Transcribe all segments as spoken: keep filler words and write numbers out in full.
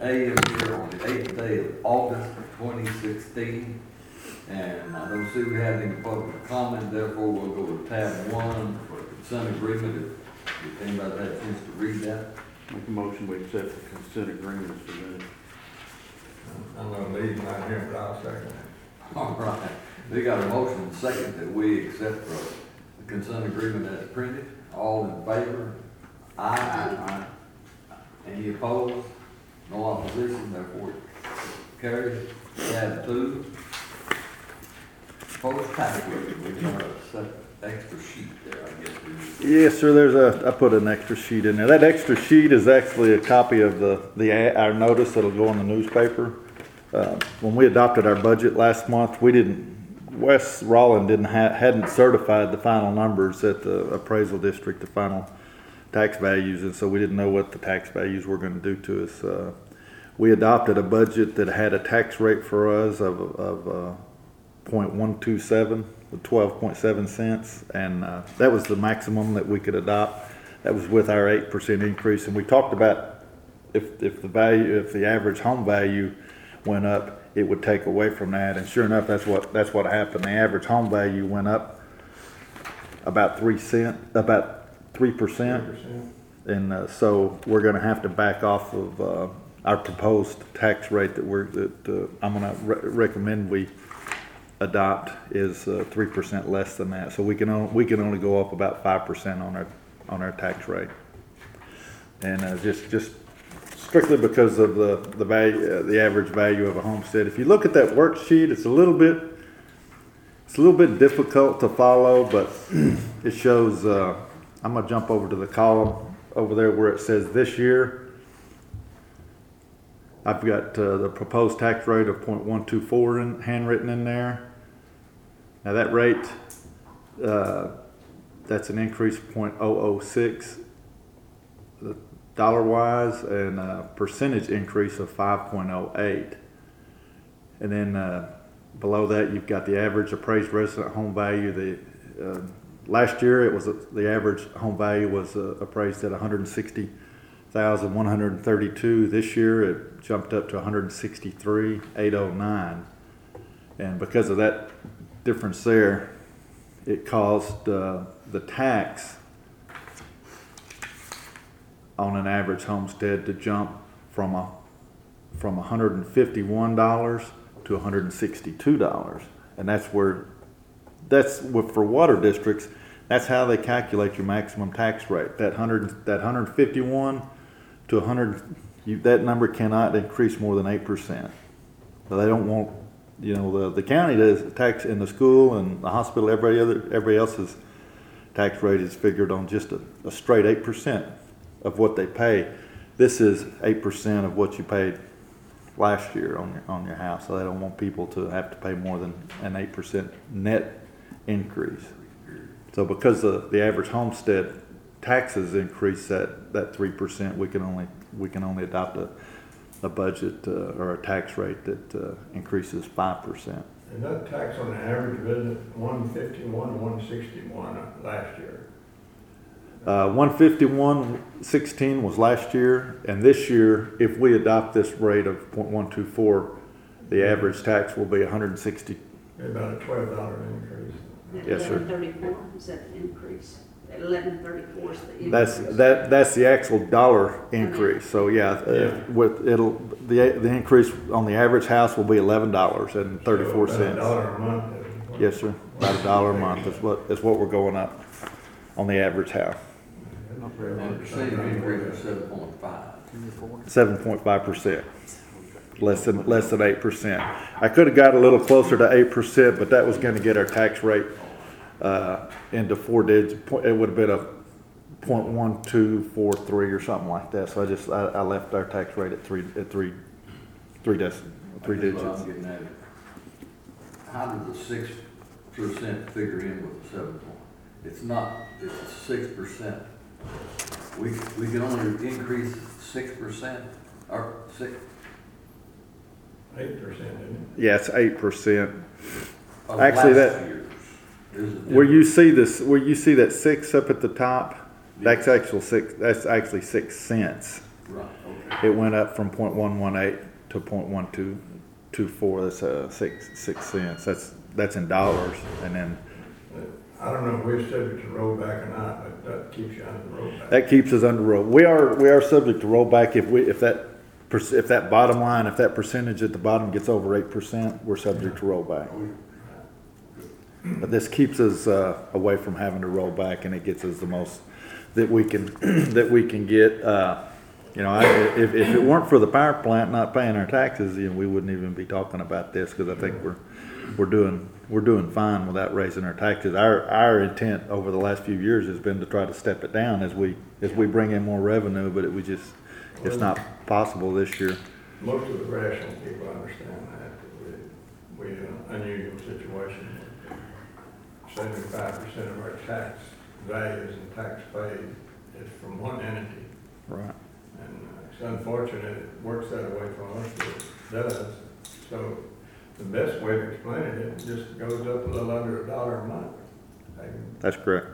A is here on the eighth day of August twenty sixteen. And I don't see we have any public comment, therefore we'll go to tab one for consent agreement. If, if anybody had a chance to read that. Make a motion, we accept the consent agreements presented. I'm gonna leave mine here, but I'll second it. All right, we got a motion and second that we accept the consent agreement as printed. All in favor? Aye. Aye. Any opposed? No opposition, therefore carried. Tab two. Proposed tax rate, we got a set extra sheet there, I guess. Yes, sir, there's a, I put an extra sheet in there. That extra sheet is actually a copy of the, the, a- our notice that'll go in the newspaper. Uh, When we adopted our budget last month, we didn't, Wes Rollin didn't ha, hadn't certified the final numbers at the appraisal district, the final tax values, and so we didn't know what the tax values were gonna do to us. Uh, We adopted a budget that had a tax rate for us of, of, uh, point one two seven, twelve point seven cents, and uh, that was the maximum that we could adopt. That was with our eight percent increase, and we talked about if if the value, if the average home value went up, it would take away from that. And sure enough, that's what that's what happened. The average home value went up about three cent, about three percent, and uh, so we're going to have to back off of uh, our proposed tax rate that we're that uh, I'm going to re- recommend we adopt is uh, three percent less than that. So we can only, we can only go up about five percent on our on our tax rate, and uh, just just strictly because of the the value, uh, the average value of a homestead. If you look at that worksheet, it's a little bit it's a little bit difficult to follow, but it shows. Uh, I'm gonna jump over to the column over there where it says this year. I've got uh, the proposed tax rate of point one two four in, handwritten in there. Now that rate, uh, that's an increase of point zero zero six dollar wise, and a percentage increase of five point zero eight. And then uh, below that, you've got the average appraised resident home value. The uh, last year, it was a, the average home value was uh, appraised at one hundred sixty thousand one hundred thirty-two. This year, it jumped up to one hundred sixty-three thousand eight hundred nine, and because of that difference there, it caused uh, the tax on an average homestead to jump from a from one hundred fifty-one dollars to one hundred sixty-two dollars, and that's where that's for water districts. That's how they calculate your maximum tax rate. That hundred that one hundred fifty-one to one hundred, you, that number cannot increase more than eight percent. So they don't want, you know, the, the county does tax in the school and the hospital, every other, everybody else's tax rate is figured on just a, a straight eight percent of what they pay. This is eight percent of what you paid last year on your, on your house. So they don't want people to have to pay more than an eight percent net increase. So because the, the average homestead taxes increase that, that three percent, we can only we can only adopt a, a budget uh, or a tax rate that uh, increases five percent. And that tax on the average visit, one fifty-one to one sixty-one last year. Uh, one fifty-one sixteen was last year, and this year, if we adopt this rate of point one two four, the average tax will be one hundred sixty. About a twelve dollar increase. Yes, sir. eleven thirty-four is that the increase? eleven thirty-four is the increase. That's that. That's the actual dollar increase. So yeah, uh, Yeah. with it'll the the increase on the average house will be eleven dollars and thirty four So cents. about a dollar a month. is- Yes, sir. About a dollar a month is what is what we're going up on the average house. And percentage increase is seven point five. Seven point five percent. Less than less than eight percent. I could have got a little closer to eight percent, but that was going to get our tax rate uh, into four digits. It would have been a point one two four three or something like that. So I just I, I left our tax rate at three at three three dec three digits. I'm getting at it. How did the six percent figure in with the seven point? It's not. It's a six percent. We we can only increase six percent or six. Eight percent, isn't Yeah, it's eight percent. Of Actually, last that- year's. There's a Where you difference. see this, where you see that six up at the top, that's actual six. That's actually six cents. Right. it went up from point one one eight to point one two two four. That's uh, six six cents. That's that's in dollars, and then I don't know if we're subject to rollback or not, but that keeps you under rollback. that keeps us under roll. We are we are subject to rollback if we if that per- if that bottom line, if that percentage at the bottom gets over eight percent, we're subject to rollback. But this keeps us uh, away from having to roll back, and it gets us the most that we can that we can get. Uh, you know, I, if if it weren't for the power plant not paying our taxes, you know, we wouldn't even be talking about this, because I think we're we're doing we're doing fine without raising our taxes. Our our intent over the last few years has been to try to step it down as we as we bring in more revenue, but it we just it's not possible this year. Most of the rational people understand that, that we, we in an unusual situation. Seventy-five percent of our tax values and tax paid is from one entity. Right. And uh, it's unfortunate it works that way for us, but it does. So the best way to explain it, it just goes up a little under a dollar a month. And That's correct.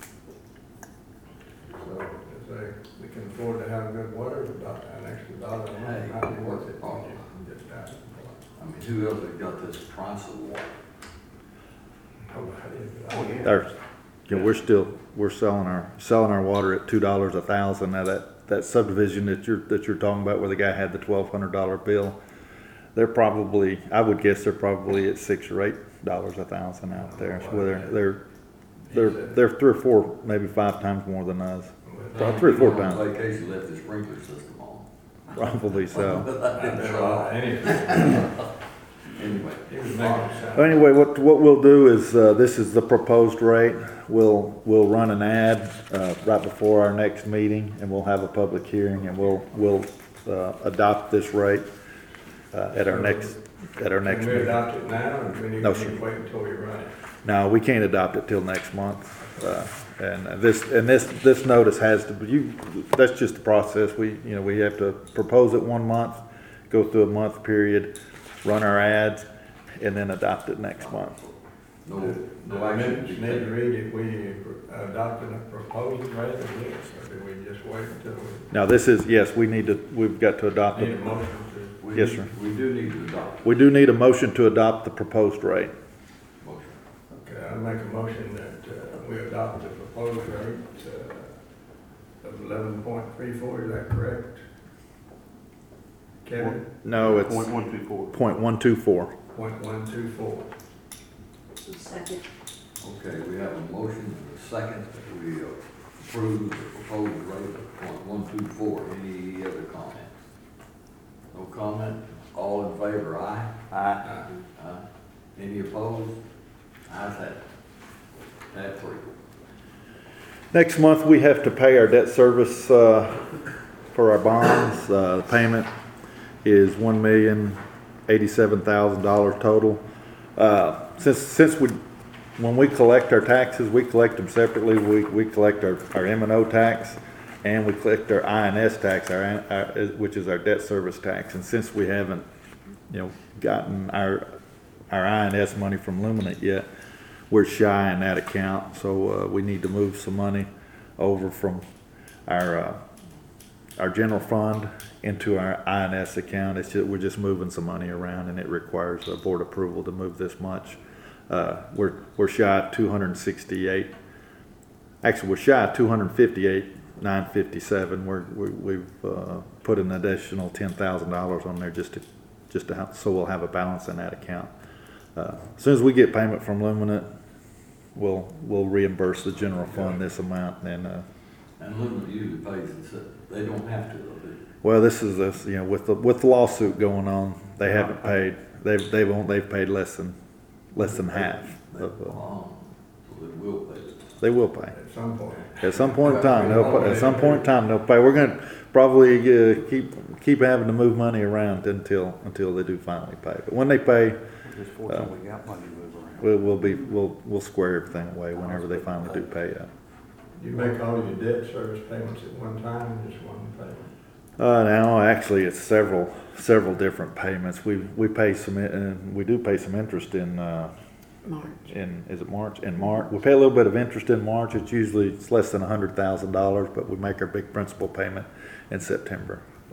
so if they, we can afford to have good water, about an extra dollar a month, might be worth it. Oh. Just that. I mean, who else has got this price of water? Nobody. Oh, yeah. There's, you know, we're still we're selling our selling our water at two dollars a thousand. Now that that subdivision that you're that you're talking about, where the guy had the twelve hundred dollar bill, they're probably, I would guess they're probably at six or eight dollars a thousand out there. So they're they're they're they're three or four, maybe five times more than us. About three or four On times, vacation, left the sprinkler system on. probably so. I never lie, anything. Anyway. He was making it sound. Anyway, what what we'll do is uh, this is the proposed rate. We'll we'll run an ad uh, right before our next meeting, and we'll have a public hearing, and we'll we'll uh, adopt this rate uh, at our next at our next Can we meeting. adopt it now, or do we need No, to sir. wait until we run it? No, we can't adopt it till next month. Uh, and this and this this notice has to be. You, that's just the process. We you know we have to propose it one month, go through a month period, run our ads, and then adopt it next month. No, Do no I action. need to be need to taken. read if we adopted a proposed rate of this, or do we just wait until we Now this is yes, we need to. We've got to adopt need a it. motion We Yes, need- sir. We do need to adopt it. We do need a motion to adopt the proposed rate. Motion. to? Okay, I make a motion that uh, we adopt the proposed rate uh, of eleven point three four, is that correct? Kevin, No, it's Point one two four. point one two four. point one two four. Second. Okay, we have a motion and a second that we approve the proposed rate of point one two four. Any other comment? No comment? All in favor, aye? Aye. Aye. Any opposed? Ayes have it. Tab three. Next month, we have to pay our debt service uh, for our bonds. Uh, The payment is one million eighty-seven thousand dollars total. Uh, Since, since we, when we collect our taxes, we collect them separately. We, we collect our, our M and O tax, and we collect our I N S tax, our, our, which is our debt service tax. And since we haven't, you know, gotten our, our I N S money from Luminant yet, we're shy in that account, so uh, we need to move some money over from our uh, our general fund into our I N S account. It's just, we're just moving some money around, and it requires a board approval to move this much. Uh, we're we're shy of two hundred sixty-eight. Actually, we're shy of two hundred fifty-eight nine fifty-seven. We're we, we've uh, put an additional ten thousand dollars on there just to just to have, so we'll have a balance in that account. Uh, as soon as we get payment from Luminant, we'll we'll reimburse the general fund this amount. And uh, And Lumen usually pays it, they don't have to, though, do they? well, this is this you know with the with the lawsuit going on, they haven't paid. They've they've only, they've paid less than less than half. They, Of, uh, oh, so they will pay it. they will pay. At some point. At some point in time, they'll pay. At some point in time, they'll pay. We're gonna probably uh, keep keep having to move money around until until they do finally pay. But when they pay, Just fortunately, we got money to move around. we'll, we'll be we'll we'll square everything away whenever they finally do pay up. You make all of your debt service payments at one time, or just one payment? Uh, now actually, it's several several different payments. We we pay some and we do pay some interest in. Uh, March. in is it March? In March, we pay a little bit of interest in March. It's usually it's less than a hundred thousand dollars, but we make our big principal payment in September.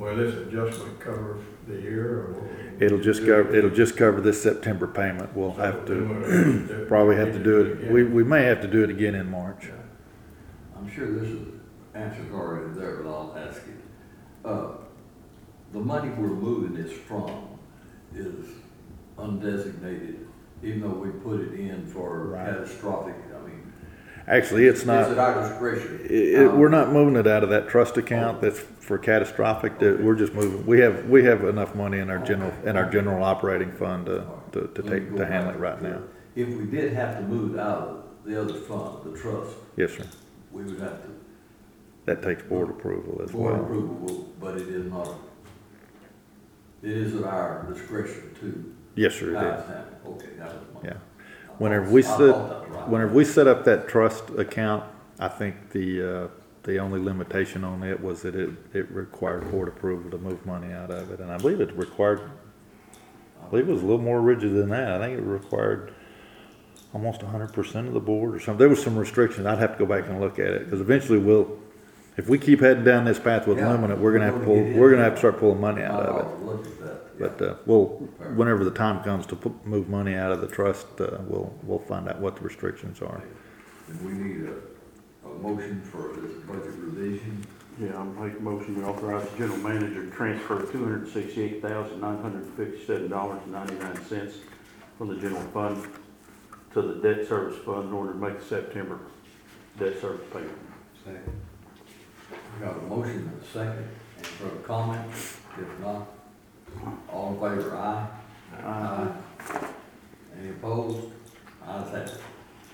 Will this adjustment cover the year or? what we- It'll just cover, it'll just cover this September payment. We'll have Then to, we'll have to- probably have to do it, again. we, we may have to do it again in March. Yeah. I'm sure this is, answer's already there, but I'll ask it. Uh, the money we're moving this from is undesignated, even though we put it in for Right. catastrophic, I mean. Actually, it's It's not, at our discretion. it, it- we're not moving it out of that trust account that's for catastrophic, that we're just moving, we have, we have enough money in our general, in our general operating fund to, to, to take, to handle it right now. If we did have to move it out of the other fund, the trust, Yes, sir. we would have to, That takes board approval as board well. approval, will- but it is not, it is at our discretion to. Yes, sir, how it it's handled. Okay, that was my. Yeah. I Whenever thought- we I set, thought that was right. whenever we set up that trust account, I think the, uh, the only limitation on it was that it, it required board approval to move money out of it. And I believe it required, I believe it was a little more rigid than that. I think it required almost hundred percent of the board or something. There was some restrictions. I'd have to go back and look at it, because eventually we'll, if we keep heading down this path with Yeah, limited, we're gonna have to we're pull, gonna get we're in. gonna have to start pulling money out I of it. ought to look at that, yeah. But, uh, we'll, whenever the time comes to put, move money out of the trust, uh, we'll, we'll find out what the restrictions are. And we need a, a motion for this budget revision. Yeah, I'll make a motion to authorize the general manager to transfer two hundred sixty-eight thousand nine hundred fifty-seven dollars and ninety-nine cents from the general fund to the debt service fund in order to make the September debt service payment. Second. We got a motion and a second. Any further comments? If not, all in favor, aye? Aye. Any opposed? Ayes have it.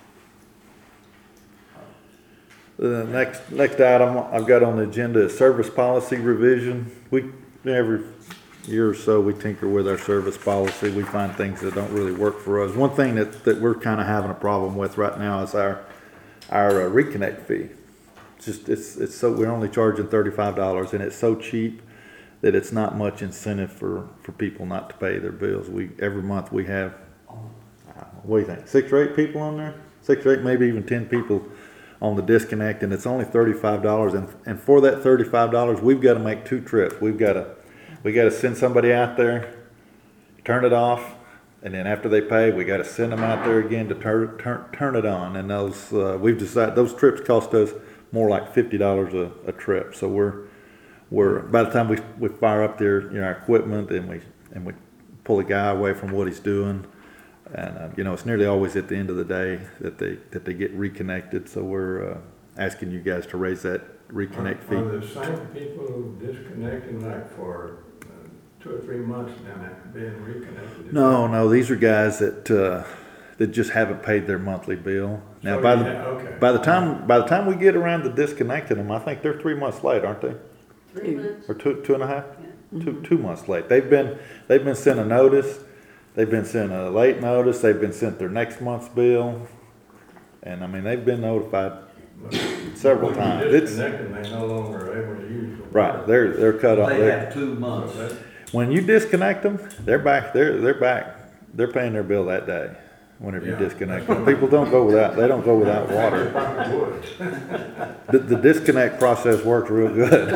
The next, next item I've got on the agenda is service policy revision. We, every year or so, we tinker with our service policy. We find things that don't really work for us. One thing that, that we're kind of having a problem with right now is our, our uh, reconnect fee. It's just, it's, it's so, we're only charging thirty-five dollars, and it's so cheap that it's not much incentive for, for people not to pay their bills. We, every month we have, uh, what do you think, six or eight people on there? Six or eight, maybe even ten people on the disconnect, and it's only thirty-five dollars. And, and for that thirty-five dollars, we've got to make two trips. We've got to, we got to send somebody out there, turn it off, and then after they pay, we got to send them out there again to turn, turn, turn it on. And those, uh, we've decided, those trips cost us more like fifty dollars a, a trip. So we're, we're, by the time we, we fire up their, you know, our equipment, and we, and we pull a guy away from what he's doing, and, uh, you know, it's nearly always at the end of the day that they, that they get reconnected. So we're, uh, asking you guys to raise that reconnect fee. Are the same people disconnecting like for uh, two or three months now, being reconnected? No, no, these are guys that, uh, that just haven't paid their monthly bill. Now, So by you the, ha- okay. by the time, by the time we get around to disconnecting them, I think they're three months late, aren't they? Three months? Or two, two and a half? Yeah. Two, two months late. They've been, they've been sent a notice, they've been sent a late notice, they've been sent their next month's bill. And I mean, they've been notified several When times. you It's, disconnect them, they no longer are able to use the water. right, they're, they're cut off. They They're- have two months. So that- When you disconnect them, they're back, they're, they're back, they're paying their bill that day, whenever you Yeah. disconnect them. People don't go without, they don't go without water. Probably would. The, the disconnect process works real good.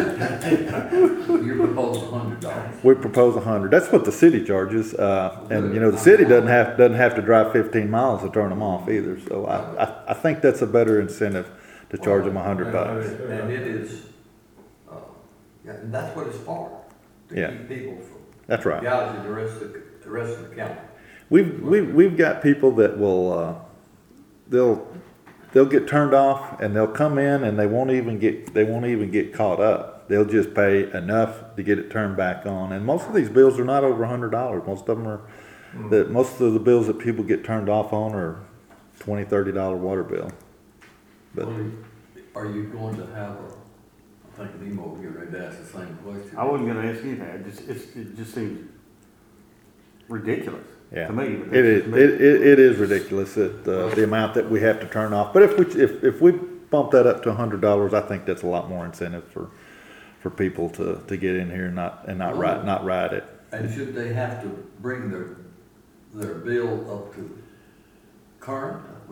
You're proposing a hundred dollars. We propose a hundred, that's what the city charges, uh, and you know, the city doesn't have, doesn't have to drive fifteen miles to turn them off either, so I, I, I think that's a better incentive to charge them a hundred bucks. And it is, uh, yeah, and that's what it's for. To Yeah. keep people from That's right. gouging the rest of, the rest of the county. We've, we've, we've got people that will, uh, they'll, they'll get turned off and they'll come in and they won't even get, they won't even get caught up. They'll just pay enough to get it turned back on. And most of these bills are not over a hundred dollars. Most of them are, that, most of the bills that people get turned off on are twenty, thirty dollar water bill. But Well, are you going to have a, I think Nemo will get ready to ask the same question. I wasn't gonna ask anything, it just, it's, it just seems ridiculous yeah, to me. it is, it, it, it is ridiculous that, uh, the amount that we have to turn off. But if we, if, if we bump that up to a hundred dollars, I think that's a lot more incentive for, for people to, to get in here and not, and not ride, not ride it. And should they have to bring their, their bill up to current?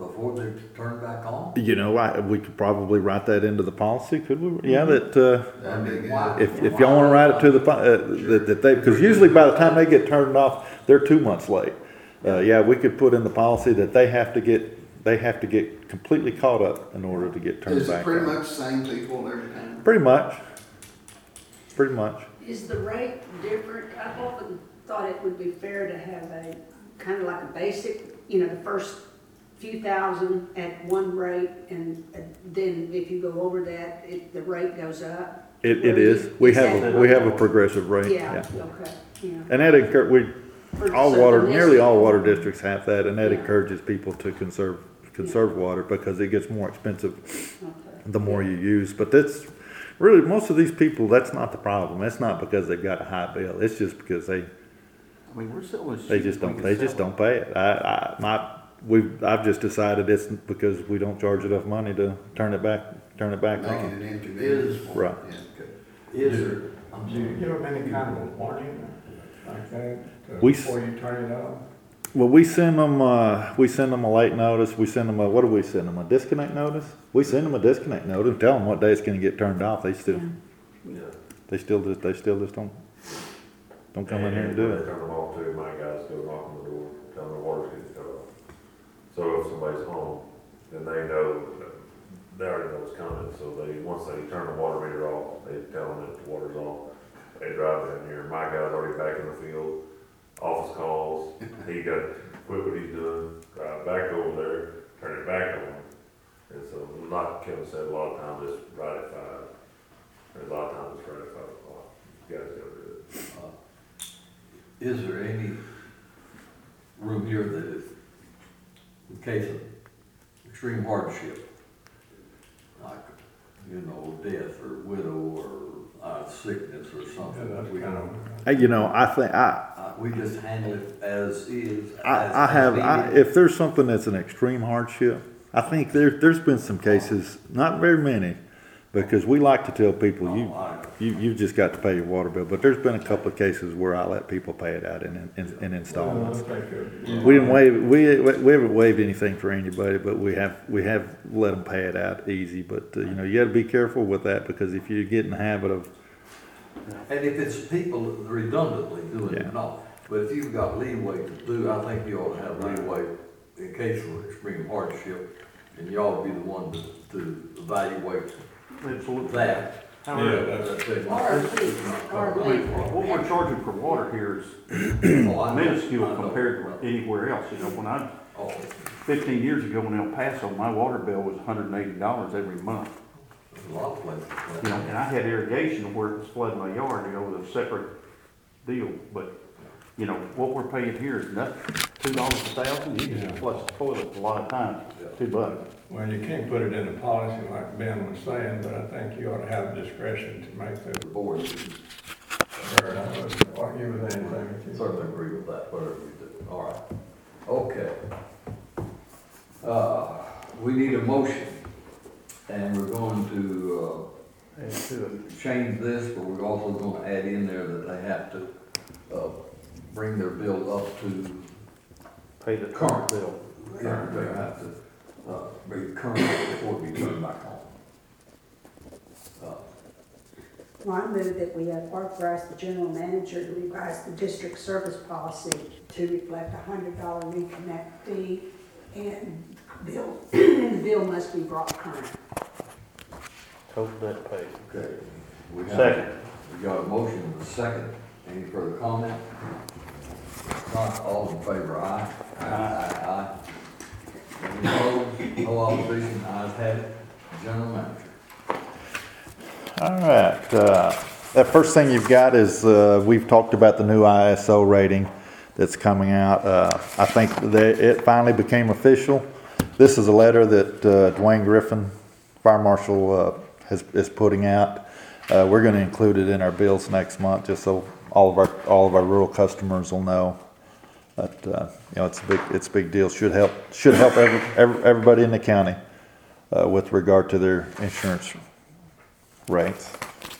before they turn back on? You know, I, we could probably write that into the policy, could we? Yeah, that, uh, I mean, why- if, if y'all wanna write it to the, po- uh, that, that they, cause usually by the time they get turned off, they're two months late. Uh, yeah, we could put in the policy that they have to get, they have to get completely caught up in order to get turned Is it back pretty on. much the same people every time? Pretty much, pretty much. Is the rate different? I've often thought it would be fair to have a, kind of like a basic, you know, the first few thousand at one rate, and uh, then if you go over that, it, the rate goes up. It, it is. We Is have, that- a we have a progressive rate, Yeah, yeah. okay, yeah. And that encour, we, For- all so water, the nearly next- all water districts have that, and that Yeah. encourages people to conserve, conserve water because it gets more expensive Okay. the more you use. But that's, really, most of these people, that's not the problem. That's not because they've got a high bill. It's just because they, I mean, we're selling. they shit just we don't, can they sell just it. don't pay it. I, I, my, we've, I've just decided it's because we don't charge enough money to turn it back, turn it back Making on. it inconvenience for Right. them, Is there, I'm Do you sorry, give them any kind of a warning like that to- We s- before you turn it off? Well, we send them, uh, we send them a late notice, we send them a, what do we send them, a disconnect notice? We send them a disconnect notice, tell them what day it's gonna get turned off, they still, Yeah. they still just, they still just don't, don't come in here and do when it. they turn them off too, my guys go knock on the door, tell them the water's getting cut off. So if somebody's home, then they know, that- they already know it's coming, so they, once they turn the water meter off, they tell them that the water's off. They drive down here, my guy's already back in the field, office calls, he got, quit what he's doing, drive back over there, turn it back on. And so, like Kevin said, a lot of times it's right at five, and a lot of times it's right at five o'clock. You guys gotta do it. uh, is there any room here that if, in case of extreme hardship, like, you know, death or widow or uh, sickness or Yeah, something, that's we kind don't, of. Hey, you know, I think, I, uh, we just handle it as is. as- I, I as have, I, needed. if there's something that's an extreme hardship, I think there, there's been some cases, not very many, because we like to tell people, you, Oh, I- you, you've just got to pay your water bill, but there's been a couple of cases where I let people pay it out in, in, in installments. We didn't waive, we, we haven't waived anything for anybody, but we have, we have let them pay it out easy, but, uh, you know, you gotta be careful with that, because if you get in the habit of, And if it's people redundantly doing Yeah. it, no. But if you've got leeway to do, I think you ought to have leeway in case of extreme hardship. And you ought to be the one to, to evaluate Absolutely. that. Yeah, However, that's, That they Or want- a fee, or a fee. what we're charging for water here is Oh, I know, minuscule I know. compared to anywhere else. You know, when I, Oh, fifteen years ago in El Paso, my water bill was hundred and eighty dollars every month. there's a lot of places. You know, and I had irrigation where it was flooding my yard, you know, with a separate deal, but, you know, what we're paying here is nothing. Two dollars a thousand, you can just flush the toilet a lot of times, two bucks. well, you can't put it in the policy like Ben was saying, but I think you ought to have discretion to make the The board Or, uh, what you was anything. certainly agree with that, whatever you do. All right. Okay. Uh, we need a motion, and we're going to, uh, change this, but we're also gonna add in there that they have to, uh, bring their bill up to, Pay the Current. current bill. yeah, they have to, uh, be current before we turn back on. Uh, Well, I move that we have authorized the general manager to revise the district service policy to reflect a hundred dollar reconnect fee, and bill, and the bill must be brought current. Total debt paid. Okay. We have- Second. We got a motion and a second. Any further comment? Not all in favor, aye? Aye. Aye, aye. Any opposed? No opposition, ayes have it. General manager. all right, uh, that first thing you've got is, uh, we've talked about the new I S O rating that's coming out. Uh, I think that it finally became official. This is a letter that, uh, Dwayne Griffin, Fire Marshal, uh, has, is putting out. Uh, we're gonna include it in our bills next month, just so all of our, all of our rural customers will know. But, uh, you know, it's a big, it's a big deal. Should help, should help every, every, everybody in the county, uh, with regard to their insurance rates.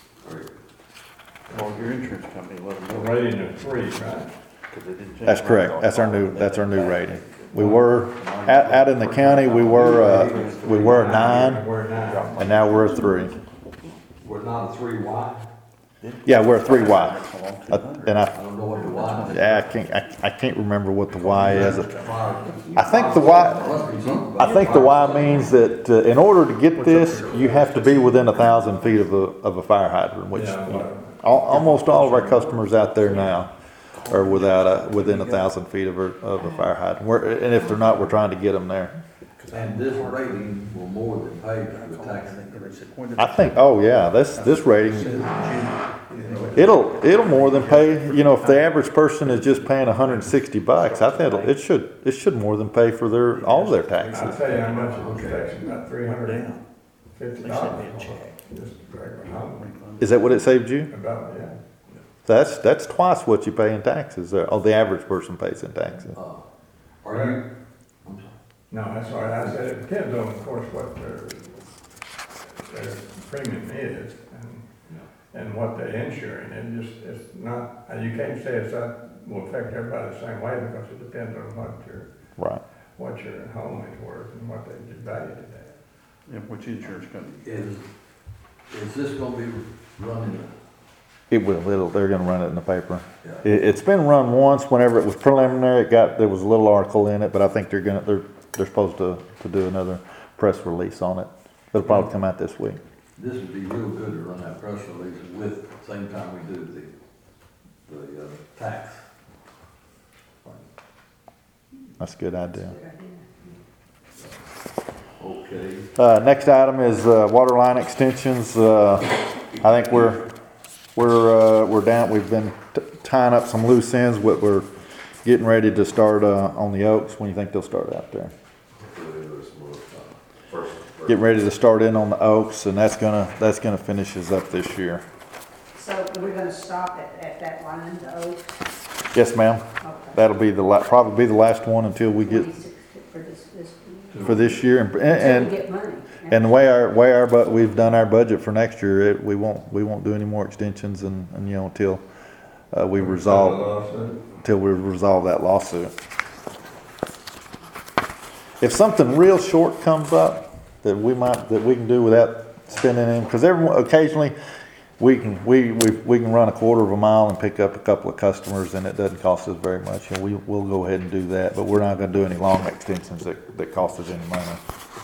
Call your insurance company, let them The know. rating of three, right? 'Cause they didn't change That's my correct. dog. That's our new, that's our new rating. We were, out, out in the county, we were, uh, we were a nine, We're nine. and now we're a three. We're not a three Y. Yeah, we're a three Y. Uh, And I I, don't know what the Y is. yeah, I can't, I, I can't remember what the Y is. Fire- I think the Y, Must be something. I think the Y means that uh, in order to get this, you have to be within a thousand feet of a, of a fire hydrant, which Yeah, well, al- almost all of our customers out there now are without a, within a thousand feet of a, of a fire hydrant. We're, and if they're not, we're trying to get them there. And this rating will more than pay for the tax. I think, oh yeah, this, this rating, it'll, it'll more than pay, you know, if the average person is just paying a hundred and sixty bucks, I think it'll- it should, it should more than pay for their, all of their I'll taxes. tell you how much it was taxing, about three hundred and fifty dollars. Just regular home, Is that what it saved you? about, yeah. That's, that's twice what you pay in taxes, or, or the average person pays in taxes. Uh, Are you, I'm sorry. No, that's all right. I said it depends on, of course, what their, their premium is and, and what they're insuring. And just, it's not, and you can't say it's that will affect everybody the same way because it depends on what your, Right. what your home is worth and what they valued it at. Yeah, which insurance company? Is, is this gonna be running? It will, it'll, they're gonna run it in the paper. Yeah. It, it's been run once, whenever it was preliminary, it got, there was a little article in it, but I think they're gonna, they're, they're supposed to, to do another press release on it. It'll probably come out this week. This would be real good to run that press release with, same time we do the, the, uh, tax. That's a good idea. Okay. Uh, next item is, uh, water line extensions. Uh, I think we're, we're, uh, we're down, we've been t- tying up some loose ends, but we're getting ready to start, uh, on the Oaks. When do you think they'll start out there? First, first. Getting ready to start in on the Oaks, and that's gonna, that's gonna finish us up this year. So we're gonna stop at, at that line, the oak? Yes, ma'am. Okay. That'll be the la, probably be the last one until we get, twenty-six For this, this. for this year. And, Until and, we get money. and the way our, way our, but we've done our budget for next year, it, we won't, we won't do any more extensions and, and, you know, until, uh, we resolve, Lawsuit. until we resolve that lawsuit. If something real short comes up that we might, that we can do without spending in, because everyone, occasionally, we can, we, we, we can run a quarter of a mile and pick up a couple of customers and it doesn't cost us very much. And we, we'll go ahead and do that, but we're not gonna do any long extensions that, that cost us any money.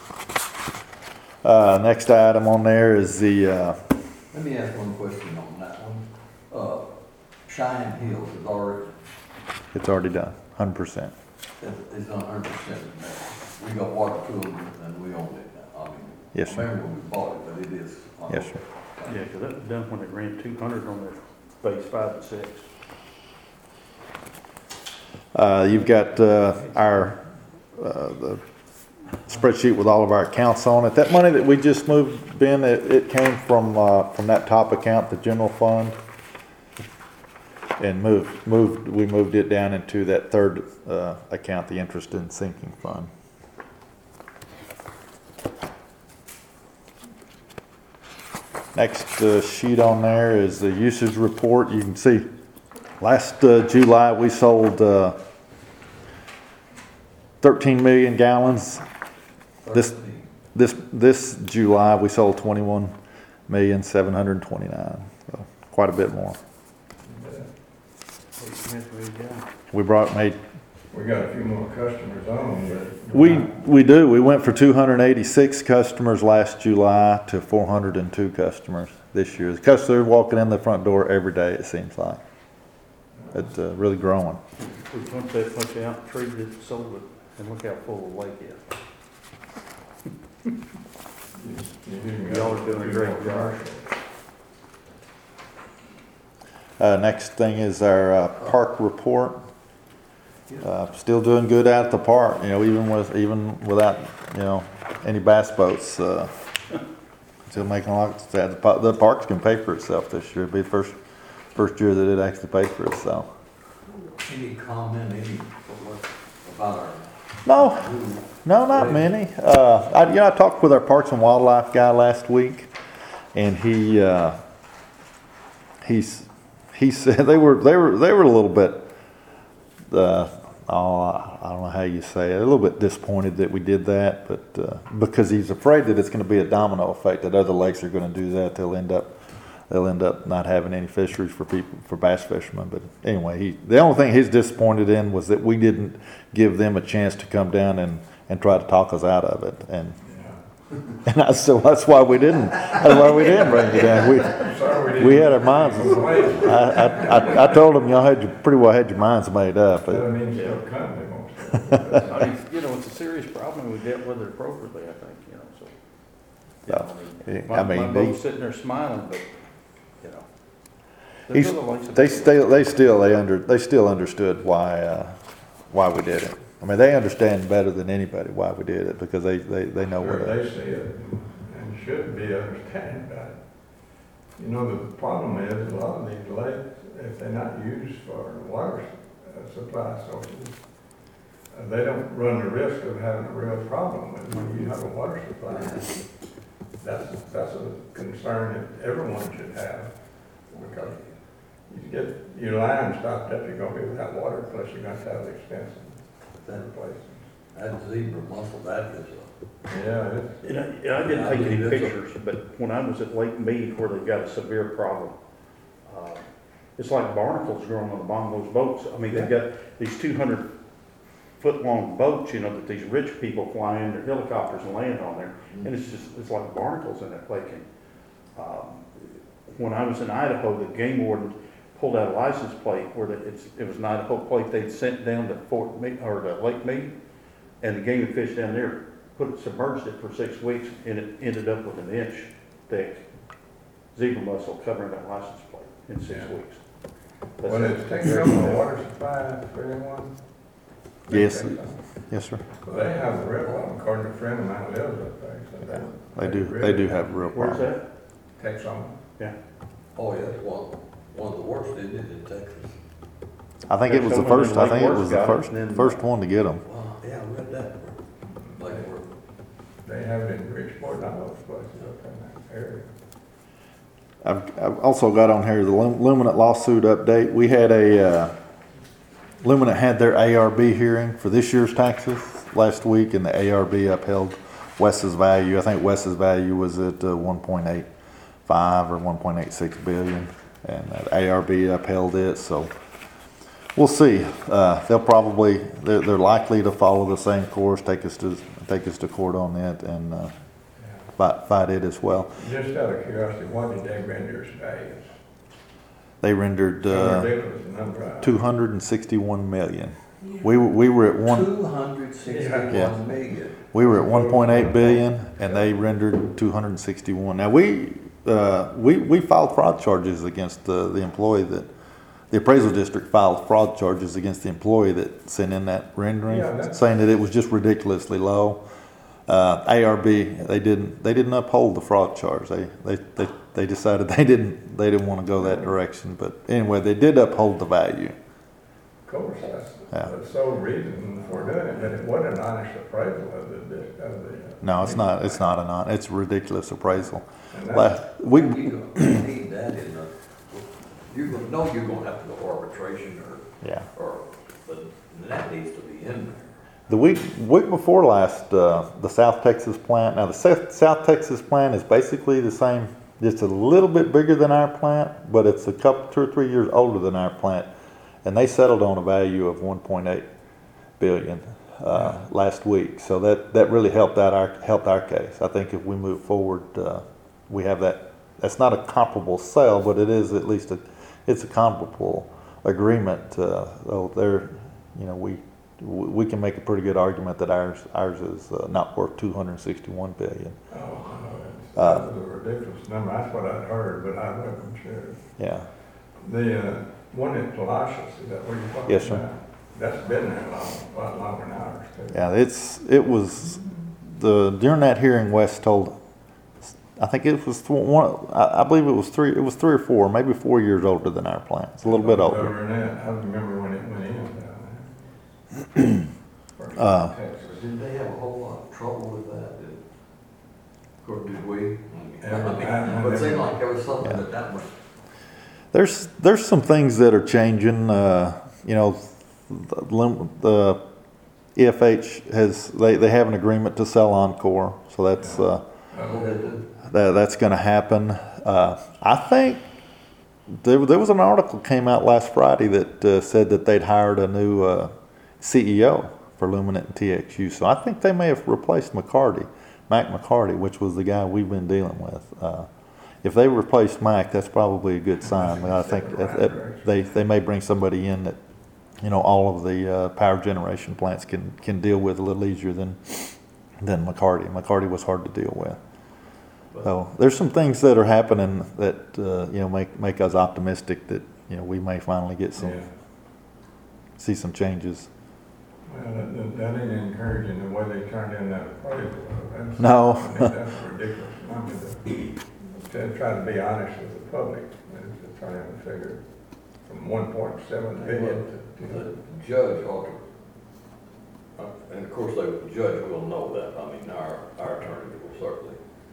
Uh, next item on there is the, uh, Let me ask one question on that one. Uh, Cheyenne Hills is already, it's already done, hundred percent. it's not hundred percent. We got water to them and we own it now. I mean, Yes, sir. I remember when we bought it, but it is. on- Yes, sir. Yeah, because that was done when they ran two hundred on their phase five and six. Uh, you've got, uh, our, uh, the spreadsheet with all of our accounts on it. That money that we just moved, Ben, it, it came from, uh, from that top account, the general fund. And moved, moved, we moved it down into that third, uh, account, the interest in sinking fund. Next, uh, sheet on there is the usage report. You can see, last, uh, July, we sold, uh, thirteen million gallons. This, thirteen. this, this July, we sold twenty-one million, seven hundred and twenty-nine, so quite a bit more. We brought, made, We got a few more customers on, but. we, we do, we went for two hundred and eighty-six customers last July to four hundred and two customers this year. The customers walking in the front door every day, it seems like. It's, uh, really growing. We pumped that much out, treated it, sold it, and look how full the lake is. Y'all are doing a great job. Uh, next thing is our, uh, park report. Uh, still doing good out at the park, you know, even with, even without, you know, any bass boats, uh, still making a lot, the, pa- the parks can pay for itself this year. It'll be the first, first year that it actually paid for itself. Any comment, any, about our? No, no, not many. Uh, I, you know, I talked with our Parks and Wildlife guy last week, and he, uh, he's, he said they were, they were, they were a little bit, uh, oh, I I don't know how you say it, a little bit disappointed that we did that, but, uh, because he's afraid that it's gonna be a domino effect, that other lakes are gonna do that, they'll end up, they'll end up not having any fisheries for people, for bass fishermen, but anyway, he, the only thing he's disappointed in was that we didn't give them a chance to come down and, and try to talk us out of it, and, and I, so that's why we didn't, that's why we didn't bring it down, we, Sorry, we didn't. we had our minds, I, I, I, I told them y'all had your, pretty well had your minds made up, but, That means they'll come, they won't. stay. I mean, you know, it's a serious problem, and we dealt with it appropriately, I think, you know, so. You know, I mean, I my, mean, my they- boat's sitting there smiling, but, you know. He's, There's other lakes that they do it. still, they still, they under, they still understood why, uh, why we did it. I mean, they understand better than anybody why we did it, because they, they, they know Sure, what, they see it and should be understanding about it. You know, the problem is, a lot of these lakes, if they're not used for water uh, supply sources, uh, they don't run the risk of having a real problem with when you have a water supply. That's, that's a concern that everyone should have, because you get your line stopped up, you're gonna be without water, plus you're gonna have the expense of replacing. That zebra mussel, that is a, Yeah, it's, And I, and I didn't take any pictures, but when I was at Lake Mead, where they've got a severe problem, uh, it's like barnacles growing on the bottom of those boats. I mean, they've got these two hundred foot long boats, you know, that these rich people fly in their helicopters and land on there. And it's just, it's like barnacles in that lake. And, um, when I was in Idaho, the game warden pulled out a license plate where the, it's, it was an Idaho plate they'd sent down to Fort Meade, or to Lake Mead. And the game and fish down there put it, submerged it for six weeks, and it ended up with an inch thick zebra mussel covering that license plate in six Yeah. weeks. That's well, it. it's taking from the water supply for anyone. Yes. yes, sir. Well, they have a real problem, according to a friend of mine who lives up there, so they. They do, they do have a real Where's problem. that? Takes on. oh yeah, it's one, one of the worst, isn't it, in Texas? I think it was the Someone in first, I think it Lake was the Worth got it, first, and then- first one to get them. Wow, yeah, I read that. Like, we're, They have it in Bridgeport, not those places up in that area. I've, I've also got on here the Lum- Luminant lawsuit update. We had a, uh, Luminant had their A R B hearing for this year's taxes last week, and the A R B upheld Wes's value. I think Wes's value was at uh, one point eight five or one point eight six billion, and uh, A R B upheld it, so we'll see. Uh, they'll probably, they're, they're likely to follow the same course, take us to, take us to court on it, and, uh, fight, fight it as well. Just out of curiosity, what did they render as values? They rendered, Some uh, ridiculous number. I- two hundred and sixty-one million. We were, we were at one, two hundred Yeah. sixty-one million. we were at one point eight billion, and they rendered two hundred and sixty-one. Now, we, uh, we, we filed fraud charges against the, the employee that, the appraisal district filed fraud charges against the employee that sent in that rendering, Yeah, that's- saying that it was just ridiculously low. Uh, A R B, they didn't, they didn't uphold the fraud charge. They, they, they, they decided they didn't, they didn't want to go that direction. But anyway, they did uphold the value. Of course, that's Yeah. the sole reason for doing it, but it wasn't an honest appraisal of the, of the. uh, No, it's not, it's not a non, it's a ridiculous appraisal. And La- that's- We, You gonna need that in the, you're gonna, know you're gonna have to go arbitration or, yeah. or, but that needs to be in there. The week, week before last, uh, the South Texas plant, now the South, South Texas plant is basically the same, just a little bit bigger than our plant, but it's a couple, two or three years older than our plant. And they settled on a value of one point eight billion, uh, last week. So that, that really helped out our, helped our case. I think if we move forward, uh, we have that, that's not a comparable sale, but it is at least a, it's a comparable agreement. Uh, so there, you know, we, we can make a pretty good argument that ours, ours is uh, not worth two hundred sixty-one billion. Oh, no, it's, Uh, that was a ridiculous number, that's what I'd heard, but I wasn't sure. Yeah. The, uh, one in Palacios, is that where you're talking about? Yes, sir. That's been there long, a lot longer than ours too. Yeah, it's, it was, the, during that hearing, Wes told, I think it was th- one, I, I believe it was three, it was three or four, maybe four years older than our plant. It's a little bit older. Over than that, I remember when it went in down there. First Uh, Texas. Didn't they have a whole lot of trouble with that? Did- Or did we? Yeah, I mean, I- I But it seemed never- like there was something Yeah. that that was, There's, there's some things that are changing, uh, you know, the lim- the E F H has, they, they have an agreement to sell Encore, so that's, uh, that, that's gonna happen. Uh, I think there, there was an article came out last Friday that, uh, said that they'd hired a new, uh, C E O for Luminant and T X U, so I think they may have replaced McCarty, Mac McCarty, which was the guy we've been dealing with. Uh, if they replaced Mac, that's probably a good sign. I think that- that they, they may bring somebody in that, you know, all of the uh, power generation plants can, can deal with a little easier than, than McCarty. McCarty was hard to deal with. So there's some things that are happening that, uh, you know, make, make us optimistic that, you know, we may finally get some, Yeah. see some changes. Well, that, that- that ain't encouraging, the way they turned in that appraisal. That's- No. I mean, that's ridiculous. I mean, to, to try to be honest with the public, and to try to figure from one point seven billion to. The judge ought to, uh, and of course, the judge will know that, I mean, our, our attorney will certainly.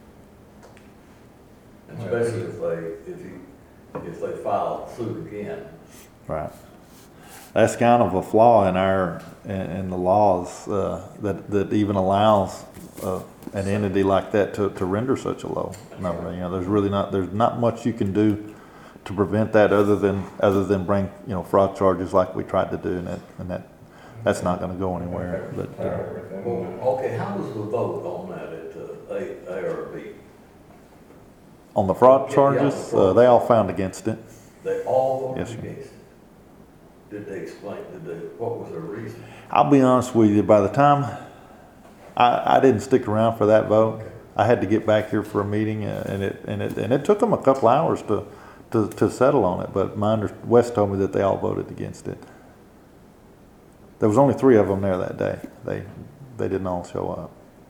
And especially if they, if he, if they file suit again. Right. That's kind of a flaw in our, in, in the laws, uh, that, that even allows, uh, an entity like that to, to render such a low number. You know, there's really not, there's not much you can do to prevent that other than, other than bring, you know, fraud charges like we tried to do, and that, and that, that's not gonna go anywhere, but, uh, Well, okay, how was the vote on that at, uh, A, A R B? on the fraud Yeah, charges, yeah, on the fraud. uh, they all found against it. They all Yes, voted sir. against it? Did they explain, did they, what was their reason? I'll be honest with you, by the time, I, I didn't stick around for that vote. Okay. I had to get back here for a meeting, uh, and it, and it, and it took them a couple hours to, to, to settle on it, but my under, Wes told me that they all voted against it. There was only three of them there that day. They, they didn't all show up.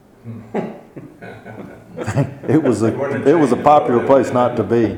It was a, it was a popular place not to be.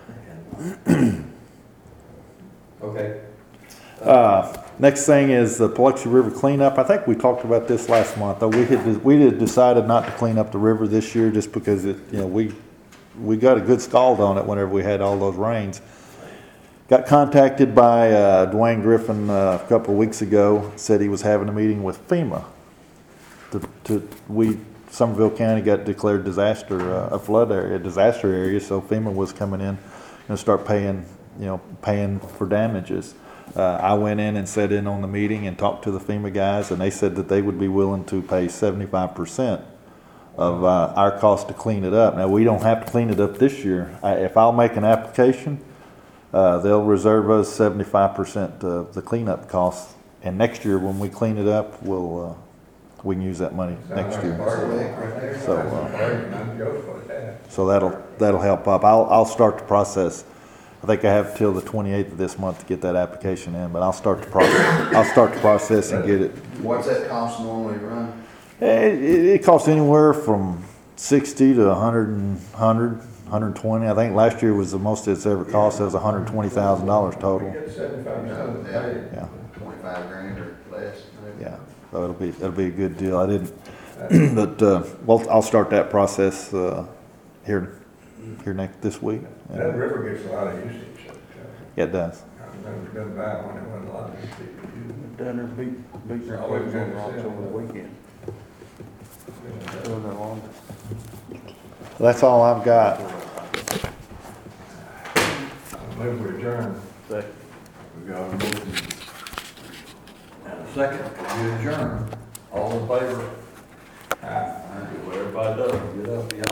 Okay. Uh, next thing is the Paluxy River cleanup. I think we talked about this last month, though. We had, we had decided not to clean up the river this year just because it, you know, we, we got a good scald on it whenever we had all those rains. Got contacted by, uh, Dwayne Griffin, uh, a couple of weeks ago, said he was having a meeting with FEMA. To, to, we, Somerville County got declared disaster, uh, a flood area, disaster area, so FEMA was coming in and start paying, you know, paying for damages. Uh, I went in and sat in on the meeting and talked to the FEMA guys, and they said that they would be willing to pay seventy-five percent of uh, our cost to clean it up. Now, we don't have to clean it up this year. I, if I'll make an application, uh, they'll reserve us seventy-five percent of the cleanup costs, and next year when we clean it up, we'll uh, we can use that money next year. So, uh, so that'll that'll help up. I'll I'll start the process. I think I have till the twenty-eighth of this month to get that application in, but I'll start the process. I'll start the process and get it. What's that cost normally run? It, it, it costs anywhere from sixty to a hundred and hundred, hundred twenty. I think last year was the most it's ever cost. It was a hundred twenty thousand dollars total. Seventy-five percent of the pay. Yeah, Twenty-five grand or less? maybe? yeah. So it'll be it'll be a good deal. I didn't, but uh, well, I'll start that process uh, here here next this week. That river gets a lot of usage. uh, Yeah, it does. I've never been back when it wasn't a lot of people using Down there beat, beat their Always clothes good on to rocks see over the them. weekend. it. Doing their lawn. That's all I've got. I move we adjourn. Second. We got a motion and a second to adjourn. All in favor? Aye. Everybody does, get up, yeah.